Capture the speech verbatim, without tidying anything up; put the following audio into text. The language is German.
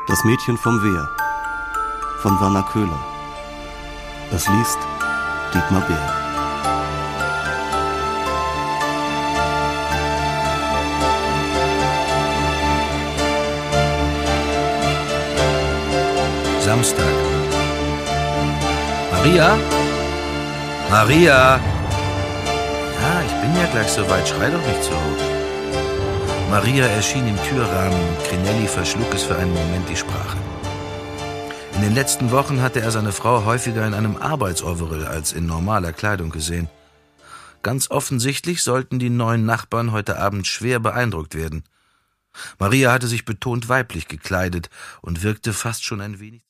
Das Mädchen vom Wehr von Werner Köhler. Es liest Dietmar Bär. Samstag. Maria? Maria? Ja, ich bin ja gleich soweit, schrei doch nicht so. Maria erschien im Türrahmen und Crinelli verschlug es für einen Moment die Sprache. In den letzten Wochen hatte er seine Frau häufiger in einem Arbeitsoverall als in normaler Kleidung gesehen. Ganz offensichtlich sollten die neuen Nachbarn heute Abend schwer beeindruckt werden. Maria hatte sich betont weiblich gekleidet und wirkte fast schon ein wenig